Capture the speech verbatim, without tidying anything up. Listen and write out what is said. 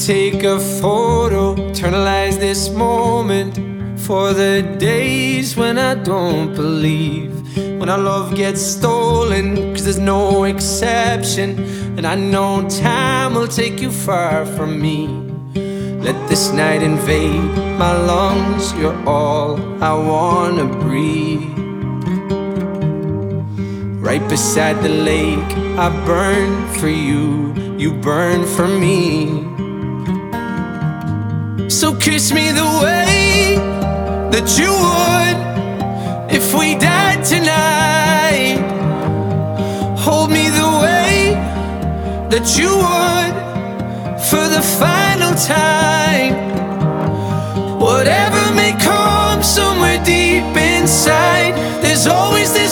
take a photo, eternalize this moment for the days when I don't believe, when our love gets stolen, cause there's no exception. And I know time will take you far from me. Let this night invade my lungs, you're all I wanna breathe. Right beside the lake, I burn for you, you burn for me. So kiss me the way that you would if we died tonight. Hold me the way that you would for the final time.